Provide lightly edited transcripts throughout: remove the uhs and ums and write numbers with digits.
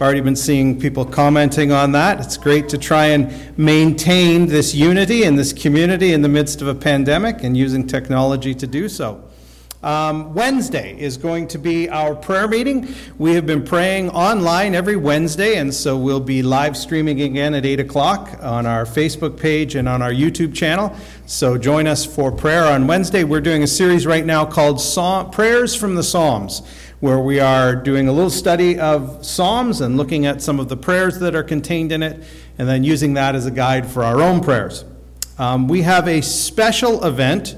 already been seeing people commenting on that. It's great to try and maintain this unity in this community in the midst of a pandemic and using technology to do so. Wednesday is going to be our prayer meeting. We have been praying online every Wednesday, and so we'll be live streaming again at 8 o'clock on our Facebook page and on our YouTube channel. So join us for prayer on Wednesday. We're doing a series right now called Prayers from the Psalms, where we are doing a little study of Psalms and looking at some of the prayers that are contained in it, and then using that as a guide for our own prayers. We have a special event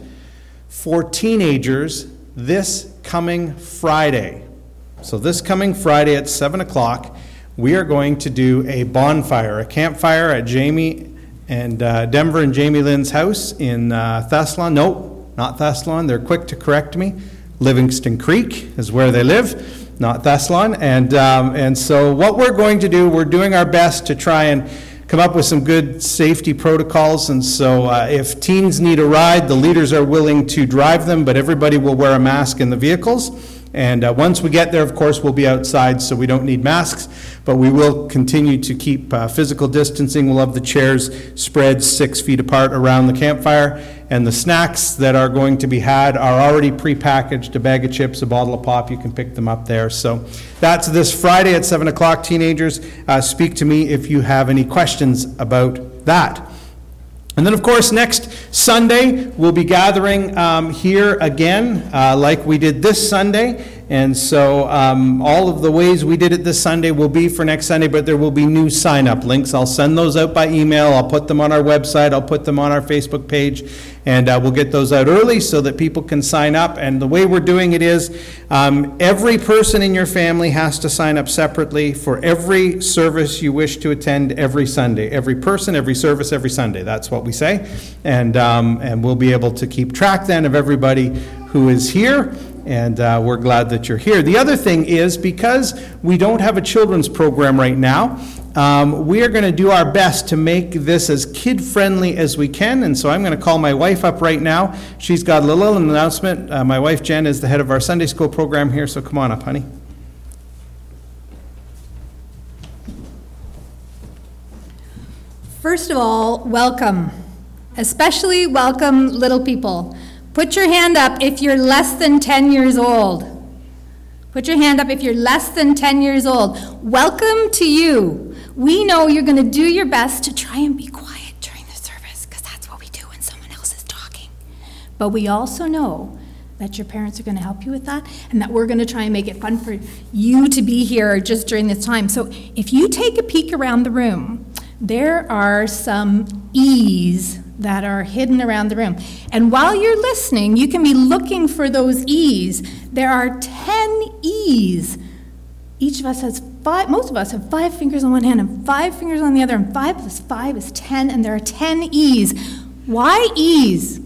for teenagers this coming Friday. So this coming Friday at 7 o'clock, we are going to do a bonfire, a campfire at Jamie and Denver and Jamie Lynn's house in Thessalon. No, not Thessalon. They're quick to correct me. Livingston Creek is where they live, not Thessalon. And so what we're going to do, we're doing our best to try and come up with some good safety protocols, and so if teens need a ride, the leaders are willing to drive them, but everybody will wear a mask in the vehicles. And once we get there, of course, we'll be outside, so we don't need masks, but we will continue to keep physical distancing. We'll have the chairs spread 6 feet apart around the campfire, and the snacks that are going to be had are already prepackaged, a bag of chips, a bottle of pop. You can pick them up there. So that's this Friday at 7 o'clock. Teenagers, speak to me if you have any questions about that. And then, of course, next Sunday, we'll be gathering here again, like we did this Sunday. And so all of the ways we did it this Sunday will be for next Sunday, but there will be new sign-up links. I'll send those out by email. I'll put them on our website. I'll put them on our Facebook page. And we'll get those out early so that people can sign up. And the way we're doing it is every person in your family has to sign up separately for every service you wish to attend every Sunday. Every person, every service, every Sunday. That's what we say. And we'll be able to keep track then of everybody who is here. And we're glad that you're here. The other thing is, because we don't have a children's program right now, we are going to do our best to make this as kid-friendly as we can. And so I'm going to call my wife up right now. She's got a little announcement. My wife, Jen, is the head of our Sunday school program here, so come on up, honey. First of all, welcome. Especially welcome little people. Put your hand up if you're less than 10 years old. Put your hand up if you're less than 10 years old. Welcome to you. We know you're going to do your best to try and be quiet during the service, because that's what we do when someone else is talking. But we also know that your parents are going to help you with that, and that we're going to try and make it fun for you to be here just during this time. So if you take a peek around the room, there are some E's that are hidden around the room. And while you're listening, you can be looking for those E's. There are 10 E's. Each of us has 5, most of us have 5 fingers on one hand and 5 fingers on the other, and 5 plus 5 is 10, and there are 10 E's. Why E's?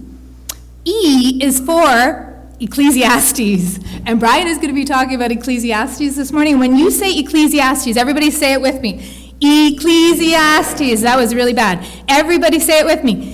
E is for Ecclesiastes. And Brian is going to be talking about Ecclesiastes this morning. When you say Ecclesiastes, everybody say it with me. Ecclesiastes. That was really bad. Everybody say it with me.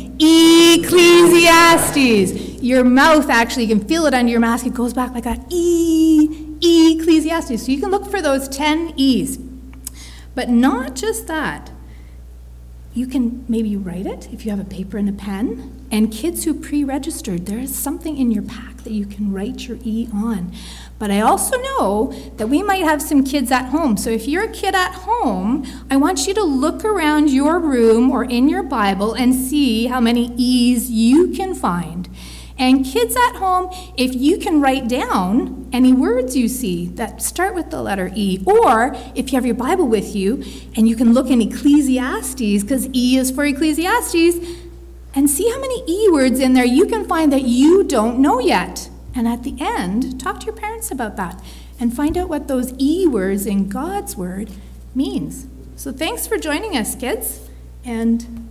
Ecclesiastes. Your mouth, actually, you can feel it under your mask. It goes back like that. Ecclesiastes. So you can look for those 10 E's. But not just that. You can maybe write it if you have a paper and a pen. And kids who pre-registered, there is something in your pack that you can write your E on. But I also know that we might have some kids at home. So if you're a kid at home, I want you to look around your room or in your Bible and see how many E's you can find. And kids at home, if you can write down any words you see that start with the letter E, or if you have your Bible with you and you can look in Ecclesiastes, because E is for Ecclesiastes, and see how many E words in there you can find that you don't know yet. And at the end, talk to your parents about that and find out what those E words in God's Word means. So thanks for joining us, kids. And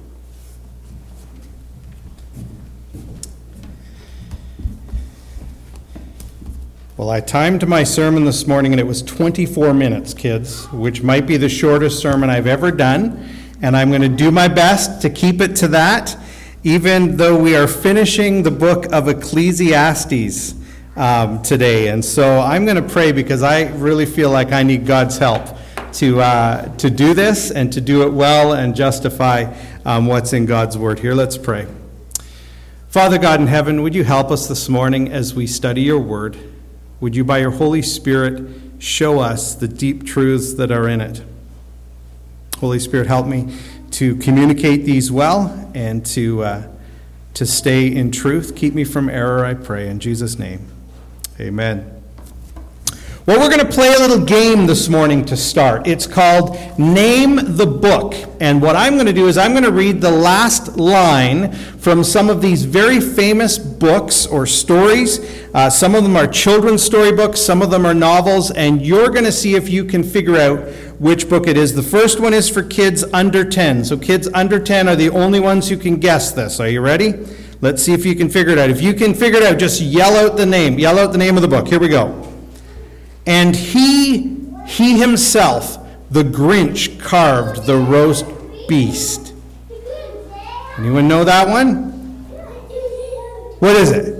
well, I timed my sermon this morning, and it was 24 minutes, kids, which might be the shortest sermon I've ever done. And I'm going to do my best to keep it to that, even though we are finishing the book of Ecclesiastes today. And so I'm going to pray, because I really feel like I need God's help to do this and to do it well and justify what's in God's word here. Let's pray. Father God in heaven, would you help us this morning as we study your word? Would you, by your Holy Spirit, show us the deep truths that are in it? Holy Spirit, help me to communicate these well and to stay in truth. Keep me from error, I pray, in Jesus' name. Amen. Well, we're going to play a little game this morning to start. It's called Name the Book. And what I'm going to do is I'm going to read the last line from some of these very famous books or stories. Some of them are children's storybooks, some of them are novels, and you're going to see if you can figure out which book it is. The first one is for kids under 10. So kids under 10 are the only ones who can guess this. Are you ready? Let's see if you can figure it out. If you can figure it out, just yell out the name. Yell out the name of the book. Here we go. And he himself, the Grinch, carved the roast beast. Anyone know that one? What is it?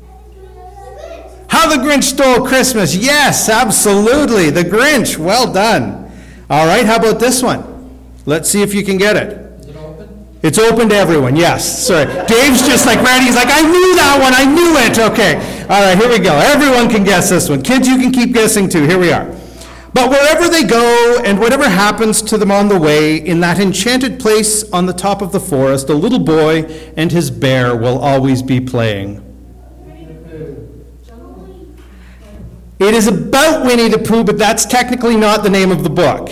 How the Grinch Stole Christmas. Yes, absolutely. The Grinch. Well done. All right, how about this one? Let's see if you can get it. Is it open? It's open to everyone, yes. Sorry. Dave's just like ready. He's like, I knew that one. I knew it. Okay. All right, here we go. Everyone can guess this one. Kids, you can keep guessing too. Here we are. But wherever they go and whatever happens to them on the way, in that enchanted place on the top of the forest, a little boy and his bear will always be playing. It is about Winnie the Pooh, but that's technically not the name of the book.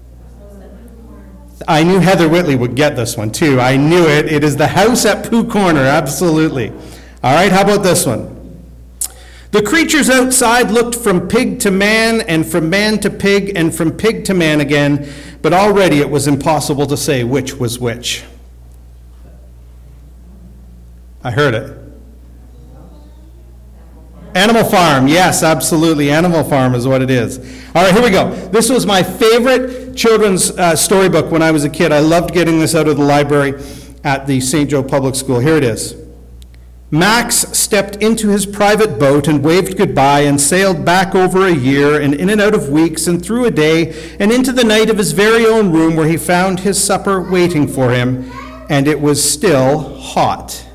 I knew Heather Whitley would get this one too. I knew it. It is The House at Pooh Corner, absolutely. All right, how about this one? The creatures outside looked from pig to man, and from man to pig, and from pig to man again, but already it was impossible to say which was which. I heard it. Animal Farm, yes, absolutely. Animal Farm is what it is. All right, here we go. This was my favorite children's storybook when I was a kid. I loved getting this out of the library at the St. Joe Public School. Here it is. Max stepped into his private boat and waved goodbye and sailed back over a year and in and out of weeks and through a day and into the night of his very own room where he found his supper waiting for him, and it was still hot.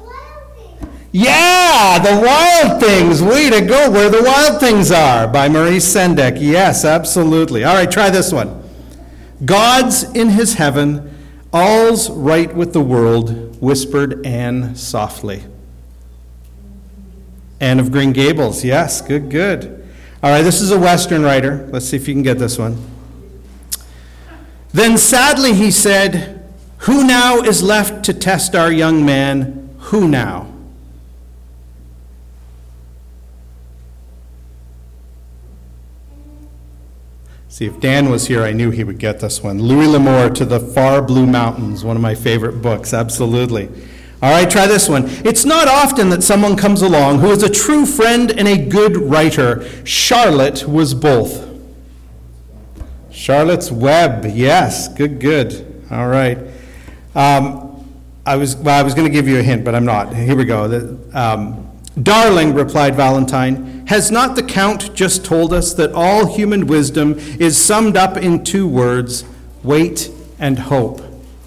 Yeah, The Wild Things. Way to go, Where the Wild Things Are by Maurice Sendak. Yes, absolutely. All right, try this one. God's in his heaven, all's right with the world, whispered Anne softly. Anne of Green Gables. Yes, good, good. All right, this is a Western writer. Let's see if you can get this one. Then sadly he said, "Who now is left to test our young man? Who now?" See, if Dan was here, I knew he would get this one. Louis L'Amour, To the Far Blue Mountains, one of my favorite books, absolutely. All right, try this one. It's not often that someone comes along who is a true friend and a good writer. Charlotte was both. Charlotte's Web, yes, good, good. All right. I was going to give you a hint, but I'm not. Here we go. Darling, replied Valentine, has not the Count just told us that all human wisdom is summed up in two words, wait and hope?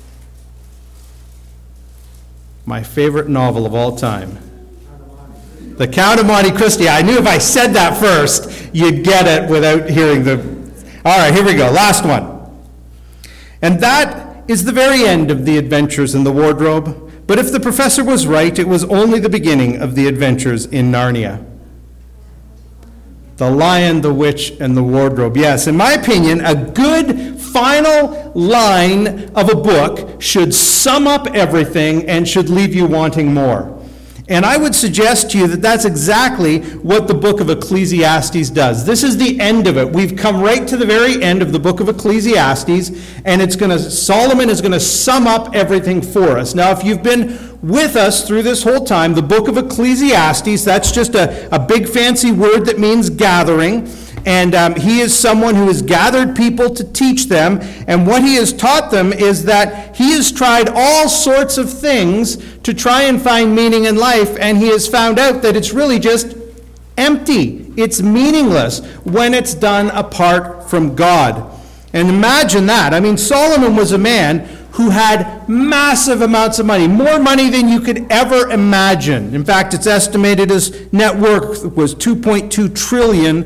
My favorite novel of all time. The Count of Monte Cristo. I knew if I said that first, you'd get it without hearing the... All right, here we go. Last one. And that is the very end of the adventures in the wardrobe. But if the professor was right, it was only the beginning of the adventures in Narnia. The Lion, the Witch, and the Wardrobe. Yes, in my opinion, a good final line of a book should sum up everything and should leave you wanting more. And I would suggest to you that that's exactly what the book of Ecclesiastes does. This is the end of it. We've come right to the very end of the book of Ecclesiastes, and Solomon is going to sum up everything for us. Now, if you've been with us through this whole time, the book of Ecclesiastes, that's just a big fancy word that means gathering. And he is someone who has gathered people to teach them. And what he has taught them is that he has tried all sorts of things to try and find meaning in life. And he has found out that it's really just empty. It's meaningless when it's done apart from God. And imagine that. I mean, Solomon was a man who had massive amounts of money, more money than you could ever imagine. In fact, it's estimated his net worth was $2.2 trillion.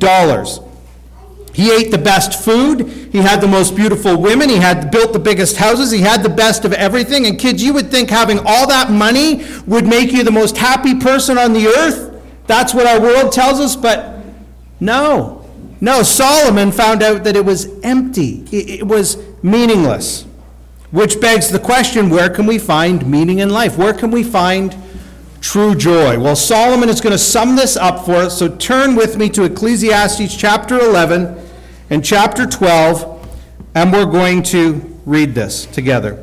He ate the best food, he had the most beautiful women, he had built the biggest houses, he had the best of everything. And kids, you would think having all that money would make you the most happy person on the earth. That's what our world tells us, but no. No, Solomon found out that it was empty. It was meaningless. Which begs the question, where can we find meaning in life? Where can we find true joy? Well, Solomon is going to sum this up for us, so turn with me to Ecclesiastes chapter 11 and chapter 12, and we're going to read this together.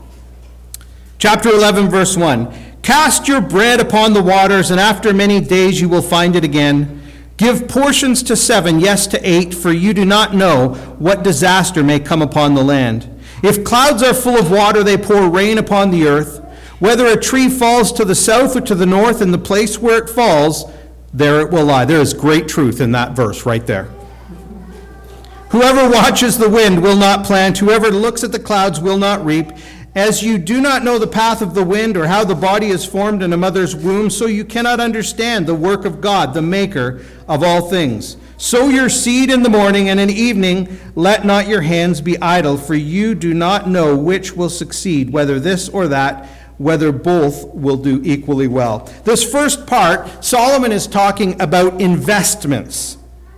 Chapter 11, verse 1. Cast your bread upon the waters, and after many days you will find it again. Give portions to 7, yes, to 8, for you do not know what disaster may come upon the land. If clouds are full of water, they pour rain upon the earth. Whether a tree falls to the south or to the north, in the place where it falls, there it will lie. There is great truth in that verse right there. Whoever watches the wind will not plant. Whoever looks at the clouds will not reap. As you do not know the path of the wind or how the body is formed in a mother's womb, so you cannot understand the work of God, the maker of all things. Sow your seed in the morning, and in the evening let not your hands be idle, for you do not know which will succeed, whether this or that, whether both will do equally well. This first part, Solomon is talking about investments.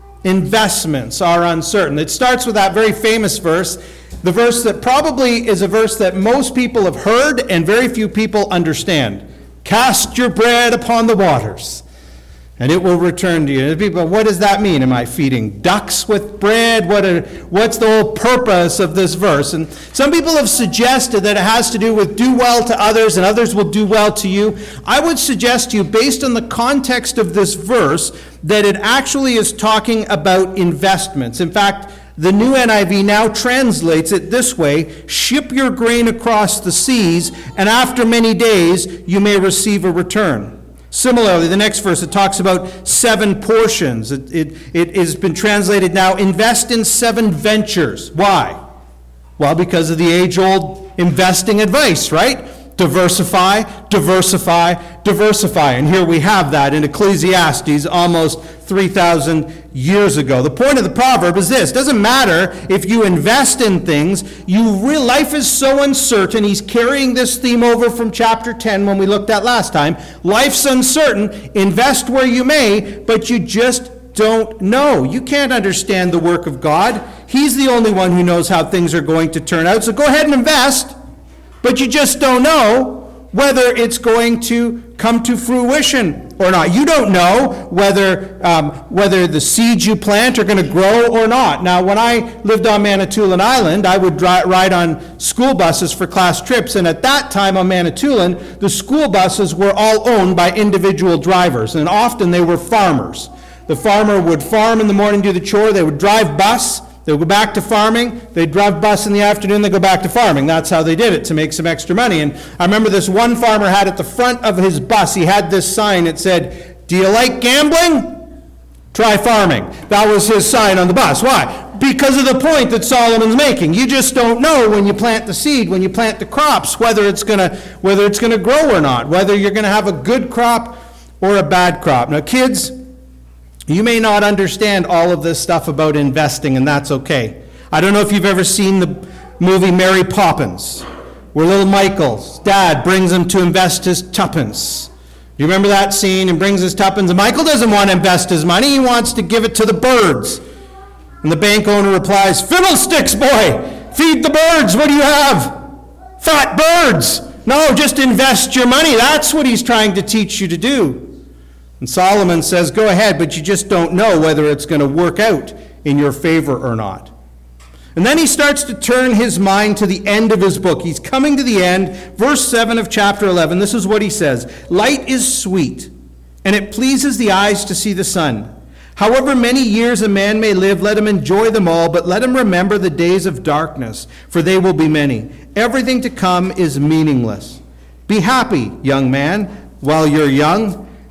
Investments are uncertain. It starts with that very famous verse, the verse that probably is a verse that most people have heard and very few people understand. Cast your bread upon the waters, and it will return to you. People, what does that mean? Am I feeding ducks with bread? What's the whole purpose of this verse? And some people have suggested that it has to do with do well to others and others will do well to you. I would suggest to you, based on the context of this verse, that it actually is talking about investments. In fact, the New NIV now translates it this way: ship your grain across the seas, and after many days you may receive a return. Similarly, the next verse, it talks about 7 portions. It has been translated now, invest in 7 ventures. Why? Well, because of the age-old investing advice, right? Diversify, diversify, diversify. And here we have that in Ecclesiastes almost 3,000 years ago. The point of the proverb is this: doesn't matter if you invest in things, life is so uncertain. He's carrying this theme over from chapter 10 when we looked at last time. Life's uncertain. Invest where you may, but you just don't know. You can't understand the work of God. He's the only one who knows how things are going to turn out. So go ahead and invest, but you just don't know whether it's going to come to fruition or not. You don't know whether the seeds you plant are going to grow or not. Now, when I lived on Manitoulin Island, I would ride on school buses for class trips, and at that time on Manitoulin, the school buses were all owned by individual drivers, and often they were farmers. The farmer would farm in the morning, do the chore, they would drive bus, they would go back to farming, they'd drive bus in the afternoon, they'd go back to farming. That's how they did it, to make some extra money. And I remember this one farmer had at the front of his bus, he had this sign that said, "Do you like gambling? Try farming." That was his sign on the bus. Why? Because of the point that Solomon's making. You just don't know when you plant the seed, when you plant the crops, whether it's going to grow or not, whether you're going to have a good crop or a bad crop. Now, kids, you may not understand all of this stuff about investing, and that's okay. I don't know if you've ever seen the movie Mary Poppins, where little Michael's dad brings him to invest his tuppence. You remember that scene? And brings his tuppence, and Michael doesn't want to invest his money. He wants to give it to the birds. And the bank owner replies, "Fiddlesticks, boy! Feed the birds! What do you have? Fat birds! No, just invest your money." That's what he's trying to teach you to do. And Solomon says, go ahead, but you just don't know whether it's going to work out in your favor or not. And then he starts to turn his mind to the end of his book. He's coming to the end. Verse 7 of chapter 11, this is what he says: "Light is sweet, and it pleases the eyes to see the sun. However many years a man may live, let him enjoy them all, but let him remember the days of darkness, for they will be many. Everything to come is meaningless. Be happy, young man, while you're young,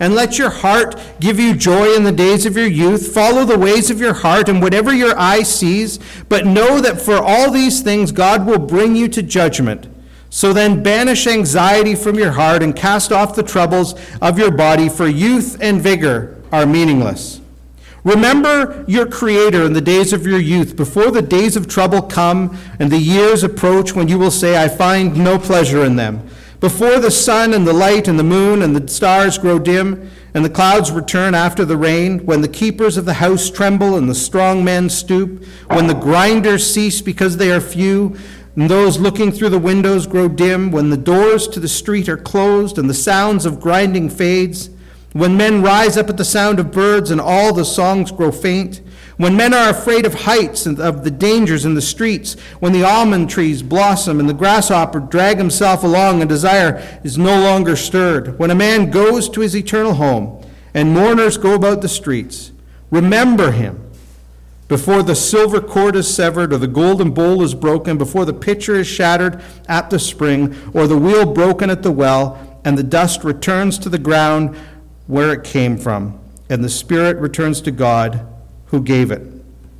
and let your heart give you joy in the days of your youth. Follow the ways of your heart and whatever your eye sees, but know that for all these things God will bring you to judgment. So then banish anxiety from your heart and cast off the troubles of your body, for youth and vigor are meaningless. Remember your Creator in the days of your youth, before the days of trouble come and the years approach when you will say, I find no pleasure in them. Before the sun and the light and the moon and the stars grow dim, and the clouds return after the rain, when the keepers of the house tremble and the strong men stoop, when the grinders cease because they are few, and those looking through the windows grow dim, when the doors to the street are closed and the sounds of grinding fades, when men rise up at the sound of birds and all the songs grow faint, when men are afraid of heights and of the dangers in the streets, when the almond trees blossom and the grasshopper drag himself along and desire is no longer stirred, when a man goes to his eternal home and mourners go about the streets, remember him before the silver cord is severed or the golden bowl is broken, before the pitcher is shattered at the spring or the wheel broken at the well, and the dust returns to the ground where it came from, and the spirit returns to God who gave it.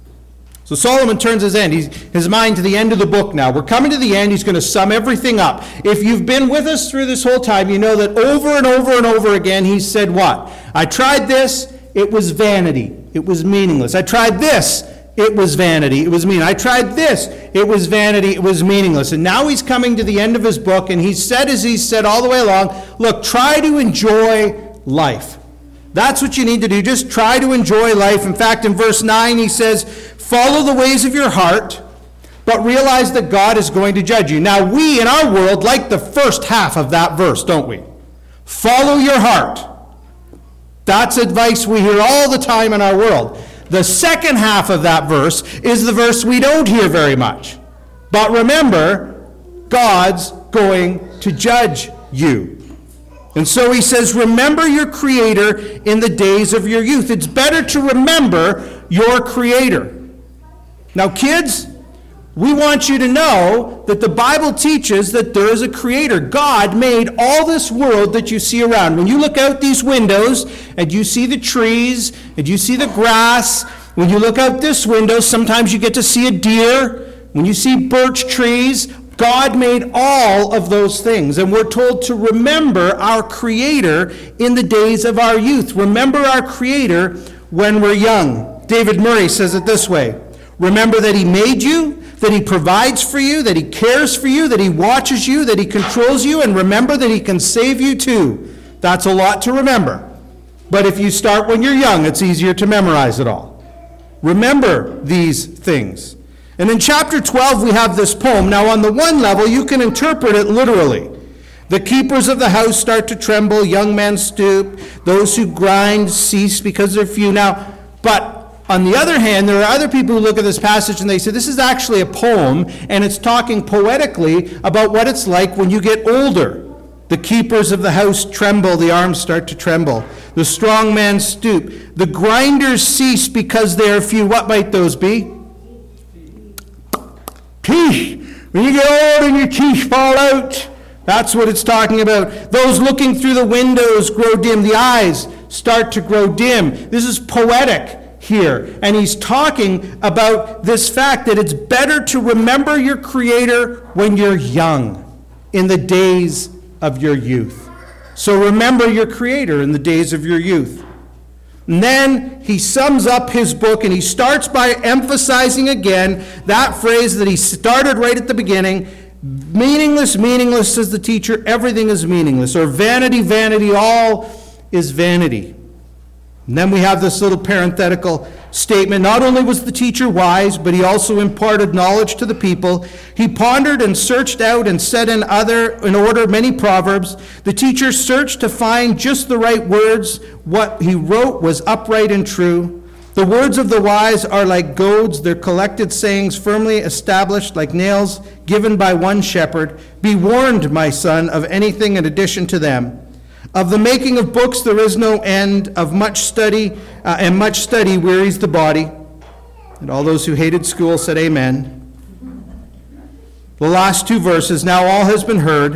So Solomon turns his mind to the end of the book now. We're coming to the end. He's going to sum everything up. If you've been with us through this whole time, you know that over and over and over again, he said what? I tried this, it was vanity. It was meaningless. I tried this, it was vanity. It was mean. I tried this, it was vanity. It was meaningless. And now he's coming to the end of his book, and he said, as he said all the way along, look, try to enjoy life. That's what you need to do. Just try to enjoy life. In fact, in verse 9, he says, follow the ways of your heart, but realize that God is going to judge you. Now, we in our world like the first half of that verse, don't we? Follow your heart. That's advice we hear all the time in our world. The second half of that verse is the verse we don't hear very much. But remember, God's going to judge you. And so he says, remember your Creator in the days of your youth. It's better to remember your Creator. Now, kids, we want you to know that the Bible teaches that there is a Creator. God made all this world that you see around. When you look out these windows and you see the trees and you see the grass, when you look out this window, sometimes you get to see a deer. When you see birch trees, God made all of those things, and we're told to remember our Creator in the days of our youth. Remember our Creator when we're young. David Murray says it this way: remember that He made you, that He provides for you, that He cares for you, that He watches you, that He controls you, and remember that He can save you too. That's a lot to remember. But if you start when you're young, it's easier to memorize it all. Remember these things. And in chapter 12, we have this poem. Now, on the one level, you can interpret it literally. The keepers of the house start to tremble, young men stoop, those who grind cease because they're few. Now, but on the other hand, there are other people who look at this passage and they say, this is actually a poem, and it's talking poetically about what it's like when you get older. The keepers of the house tremble, the arms start to tremble. The strong men stoop. The grinders cease because they are few. What might those be? Teeth. When you get old and your teeth fall out, that's what it's talking about. Those looking through the windows grow dim. The eyes start to grow dim. This is poetic here. And he's talking about this fact that it's better to remember your Creator when you're young, in the days of your youth. So remember your Creator in the days of your youth. And then he sums up his book, and he starts by emphasizing again that phrase that he started right at the beginning: meaningless, meaningless, says the teacher, everything is meaningless. Or vanity, vanity, all is vanity. And then we have this little parenthetical statement: not only was the teacher wise, but he also imparted knowledge to the people. He pondered and searched out and set in order many proverbs. The teacher searched to find just the right words. What he wrote was upright and true. The words of the wise are like goads, their collected sayings firmly established like nails given by one shepherd. Be warned, my son, of anything in addition to them. Of the making of books there is no end, of much study, and much study wearies the body. And all those who hated school said amen. The last two verses: now all has been heard.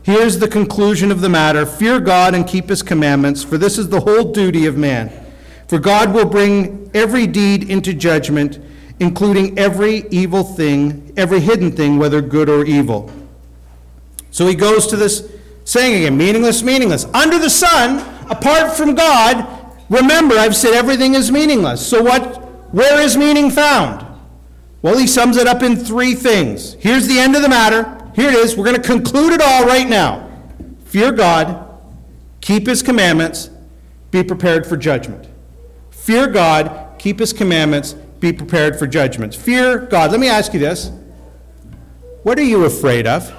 Here's the conclusion of the matter. Fear God and keep his commandments, for this is the whole duty of man. For God will bring every deed into judgment, including every evil thing, every hidden thing, whether good or evil. So he goes to this saying again, meaningless, meaningless. Under the sun, apart from God, remember, I've said everything is meaningless. So where is meaning found? Well, he sums it up in three things. Here's the end of the matter. Here it is. We're going to conclude it all right now. Fear God, keep his commandments, be prepared for judgment. Fear God, keep his commandments, be prepared for judgment. Fear God. Let me ask you this. What are you afraid of?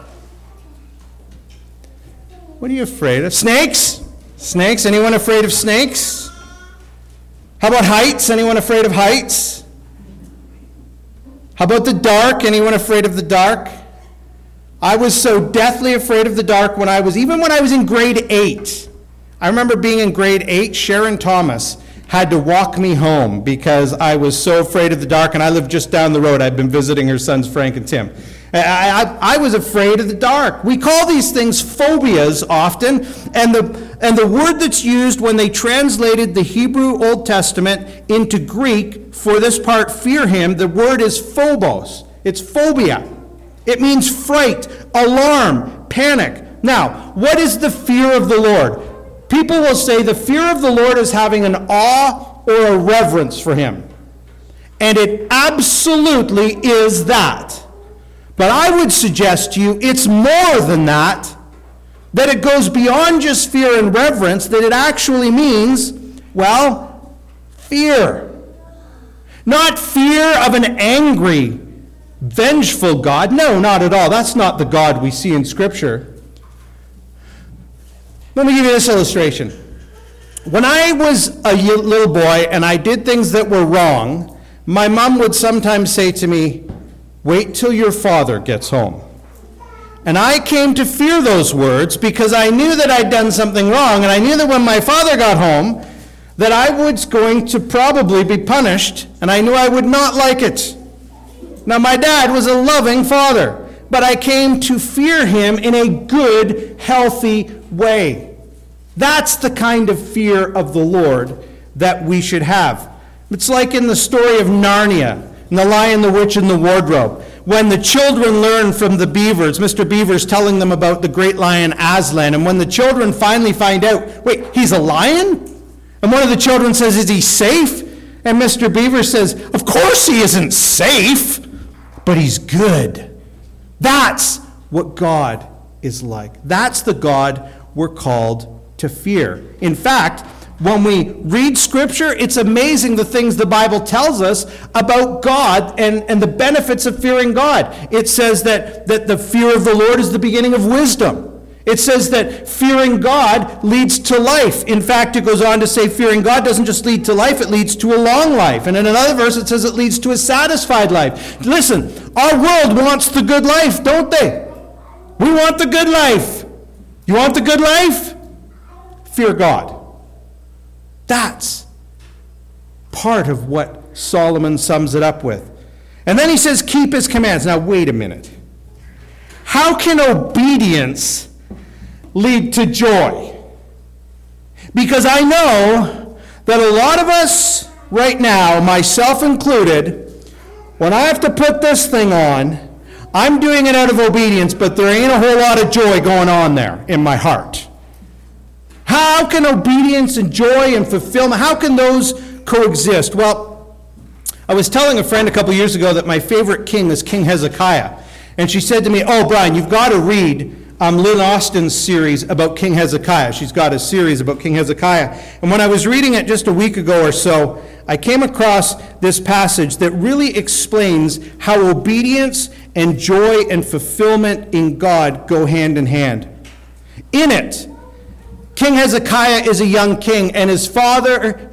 What are you afraid of? Snakes? Snakes? Anyone afraid of snakes? How about heights? Anyone afraid of heights? How about the dark? Anyone afraid of the dark? I was so deathly afraid of the dark even when I was in grade 8. I remember being in grade 8, Sharon Thomas had to walk me home because I was so afraid of the dark, and I lived just down the road. I'd been visiting her sons, Frank and Tim. I was afraid of the dark. We call these things phobias often, and the word that's used when they translated the Hebrew Old Testament into Greek for this part, fear him, the word is phobos. It's phobia. It means fright, alarm, panic. Now, what is the fear of the Lord? People will say the fear of the Lord is having an awe or a reverence for him. And it absolutely is that. But I would suggest to you it's more than that it goes beyond just fear and reverence, that it actually means, well, fear. Not fear of an angry, vengeful God. No, not at all. That's not the God we see in Scripture. Let me give you this illustration. When I was a little boy and I did things that were wrong, my mom would sometimes say to me, "Wait till your father gets home." And I came to fear those words because I knew that I'd done something wrong, and I knew that when my father got home, that I was going to probably be punished, and I knew I would not like it. Now, my dad was a loving father, but I came to fear him in a good, healthy way. That's the kind of fear of the Lord that we should have. It's like in the story of Narnia, and the Lion, the Witch, and the Wardrobe. When the children learn from the beavers, Mr. Beaver's telling them about the great lion Aslan, and when the children finally find out, wait, he's a lion? And one of the children says, is he safe? And Mr. Beaver says, of course he isn't safe, but he's good. That's what God is like. That's the God we're called to fear. In fact, when we read Scripture, it's amazing the things the Bible tells us about God and the benefits of fearing God. It says that the fear of the Lord is the beginning of wisdom. It says that fearing God leads to life. In fact, it goes on to say fearing God doesn't just lead to life, it leads to a long life. And in another verse, it says it leads to a satisfied life. Listen, our world wants the good life, don't they? We want the good life. You want the good life? Fear God. That's part of what Solomon sums it up with. And then he says, keep his commands. Now, wait a minute. How can obedience lead to joy? Because I know that a lot of us right now, myself included, when I have to put this thing on, I'm doing it out of obedience, but there ain't a whole lot of joy going on there in my heart. How can obedience and joy and fulfillment, how can those coexist? Well, I was telling a friend a couple years ago that my favorite king is King Hezekiah. And she said to me, oh, Brian, you've got to read Lynn Austin's series about King Hezekiah. She's got a series about King Hezekiah. And when I was reading it just a week ago or so, I came across this passage that really explains how obedience and joy and fulfillment in God go hand in hand. In it, King Hezekiah is a young king, and his grandfather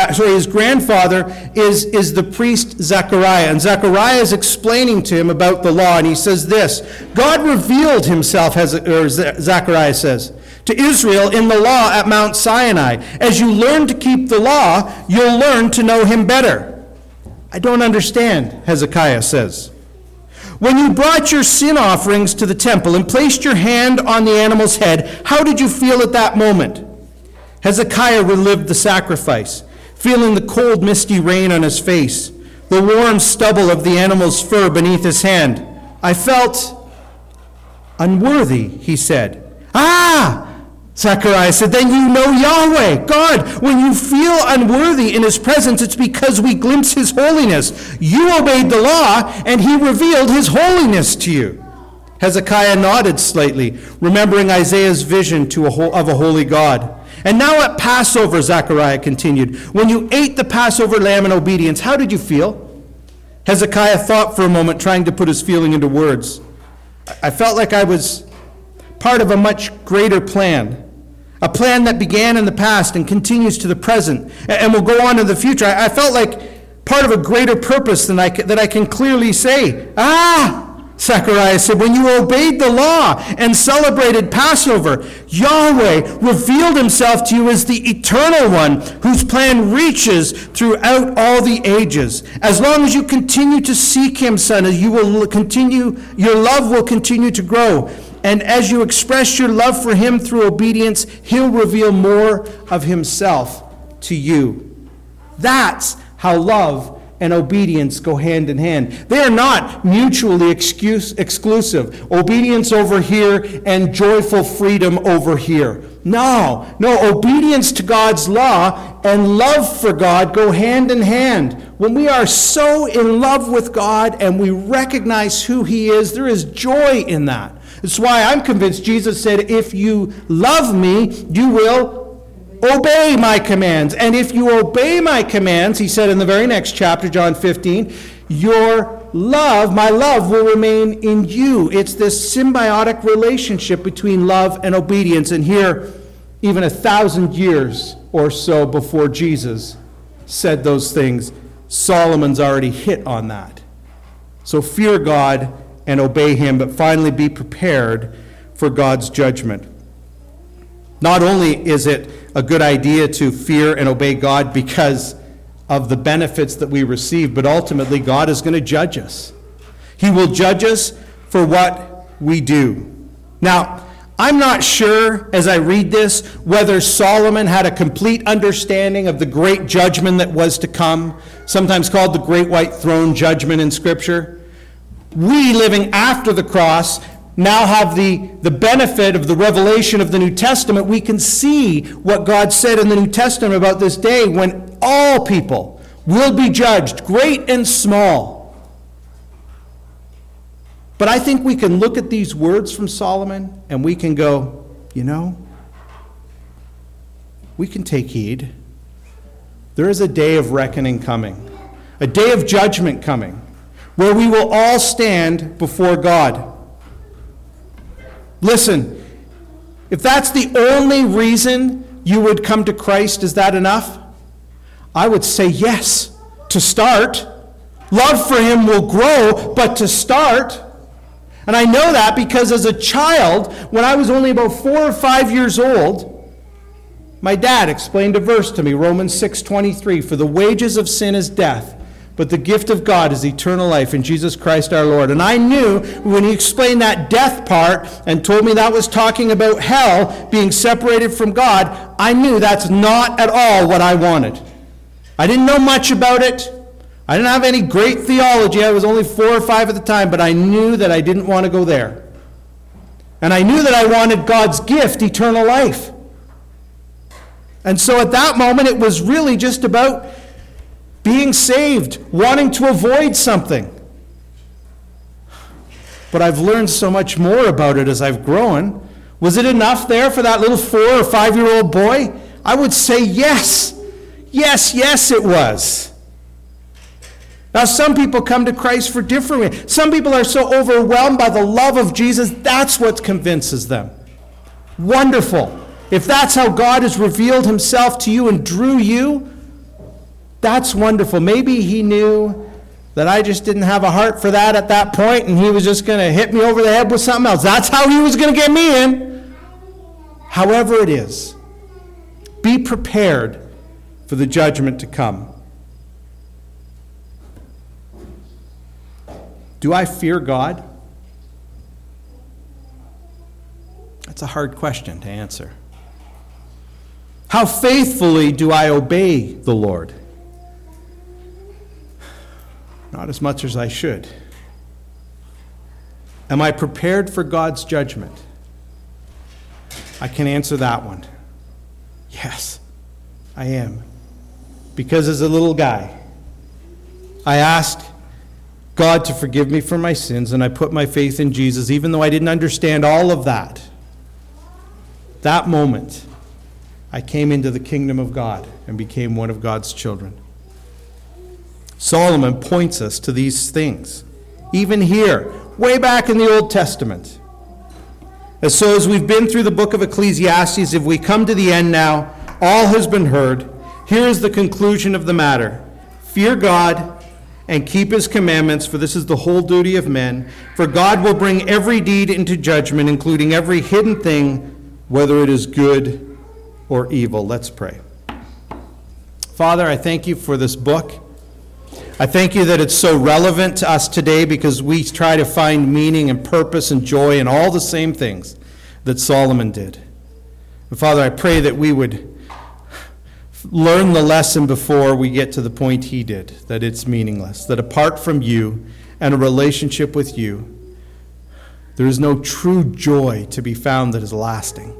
is the priest Zechariah. And Zechariah is explaining to him about the law, and he says this, God revealed himself, Zechariah says, to Israel in the law at Mount Sinai. As you learn to keep the law, you'll learn to know him better. I don't understand, Hezekiah says. when you brought your sin offerings to the temple and placed your hand on the animal's head, how did you feel at that moment? Hezekiah relived the sacrifice, feeling the cold, misty rain on his face, the warm stubble of the animal's fur beneath his hand. I felt unworthy, he said. Ah! Zechariah said, then you know Yahweh, God. When you feel unworthy in his presence, it's because we glimpse his holiness. You obeyed the law, and he revealed his holiness to you. Hezekiah nodded slightly, remembering Isaiah's vision of a holy God. And now at Passover, Zechariah continued, when you ate the Passover lamb in obedience, how did you feel? Hezekiah thought for a moment, trying to put his feeling into words. I felt like I was part of a much greater plan, a plan that began in the past and continues to the present and will go on in the future. I felt like part of a greater purpose that I can clearly say. Ah! Zechariah said, when you obeyed the law and celebrated Passover, Yahweh revealed himself to you as the eternal one whose plan reaches throughout all the ages. As long as you continue to seek him, son, your love will continue to grow. And as you express your love for him through obedience, he'll reveal more of himself to you. That's how love and obedience go hand in hand. They are not mutually exclusive. Obedience over here and joyful freedom over here. No, obedience to God's law and love for God go hand in hand. When we are so in love with God and we recognize who he is, there is joy in that. That's why I'm convinced Jesus said, if you love me, you will obey my commands. And if you obey my commands, he said in the very next chapter, John 15, your love, my love, will remain in you. It's this symbiotic relationship between love and obedience. And here, even 1,000 years or so before Jesus said those things, Solomon's already hit on that. So fear God and obey him, but finally be prepared for God's judgment. Not only is it a good idea to fear and obey God because of the benefits that we receive, but ultimately God is going to judge us. He will judge us for what we do. Now, I'm not sure as I read this whether Solomon had a complete understanding of the great judgment that was to come, sometimes called the Great White Throne Judgment in Scripture. We, living after the cross, now have the benefit of the revelation of the New Testament. We can see what God said in the New Testament about this day when all people will be judged, great and small. But I think we can look at these words from Solomon and we can go, we can take heed. There is a day of reckoning coming, a day of judgment coming, where we will all stand before God. Listen, if that's the only reason you would come to Christ, is that enough? I would say yes, to start. Love for him will grow, but to start. And I know that because as a child, when I was only about 4 or 5 years old, my dad explained a verse to me, Romans 6:23, for the wages of sin is death, but the gift of God is eternal life in Jesus Christ our Lord. And I knew when he explained that death part and told me that was talking about hell, being separated from God, I knew that's not at all what I wanted. I didn't know much about it. I didn't have any great theology. I was only 4 or 5 at the time, but I knew that I didn't want to go there. And I knew that I wanted God's gift, eternal life. And so at that moment, it was really just about being saved, wanting to avoid something. But I've learned so much more about it as I've grown. Was it enough there for that little 4 or 5-year-old boy? I would say yes. Yes, it was. Now, some people come to Christ for different reasons. Some people are so overwhelmed by the love of Jesus, that's what convinces them. Wonderful. If that's how God has revealed himself to you and drew you, that's wonderful. Maybe he knew that I just didn't have a heart for that at that point, and he was just going to hit me over the head with something else. That's how he was going to get me in. However it is, be prepared for the judgment to come. Do I fear God? That's a hard question to answer. How faithfully do I obey the Lord? Not as much as I should. Am I prepared for God's judgment? I can answer that one. Yes, I am. Because as a little guy, I asked God to forgive me for my sins, and I put my faith in Jesus, even though I didn't understand all of that. That moment, I came into the kingdom of God and became one of God's children. Solomon points us to these things, even here, way back in the Old Testament. And so as we've been through the book of Ecclesiastes, if we come to the end now, all has been heard. Here is the conclusion of the matter. Fear God and keep his commandments, for this is the whole duty of men. For God will bring every deed into judgment, including every hidden thing, whether it is good or evil. Let's pray. Father, I thank you for this book. I thank you that it's so relevant to us today because we try to find meaning and purpose and joy in all the same things that Solomon did. And Father, I pray that we would learn the lesson before we get to the point he did, that it's meaningless, that apart from you and a relationship with you, there is no true joy to be found that is lasting.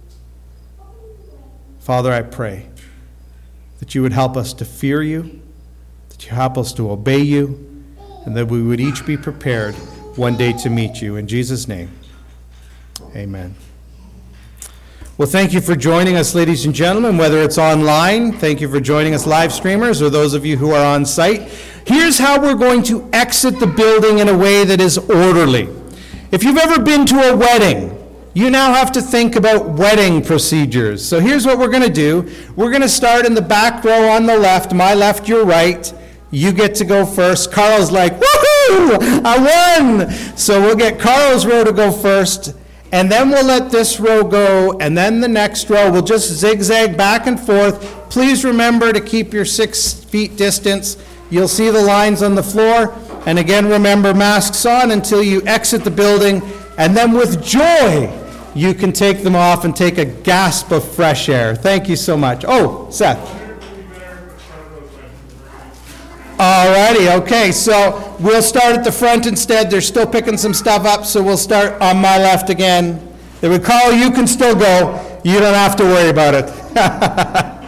Father, I pray that you would help us to fear you, that you help us to obey you, and that we would each be prepared one day to meet you. In Jesus' name, amen. Well, thank you for joining us, ladies and gentlemen, whether it's online. Thank you for joining us, live streamers, or those of you who are on site. Here's how we're going to exit the building in a way that is orderly. If you've ever been to a wedding, you now have to think about wedding procedures. So here's what we're going to do. We're going to start in the back row on the left, my left, your right. You get to go first. Carl's like, woohoo, I won. So we'll get Carl's row to go first, and then we'll let this row go, and then the next row. We'll just zigzag back and forth. Please remember to keep your 6 feet distance. You'll see the lines on the floor. And again, remember, masks on until you exit the building, and then with joy, you can take them off and take a gasp of fresh air. Thank you so much. Oh, Seth. Alrighty, okay, so we'll start at the front instead. They're still picking some stuff up, so we'll start on my left again. They would call, you can still go. You don't have to worry about it.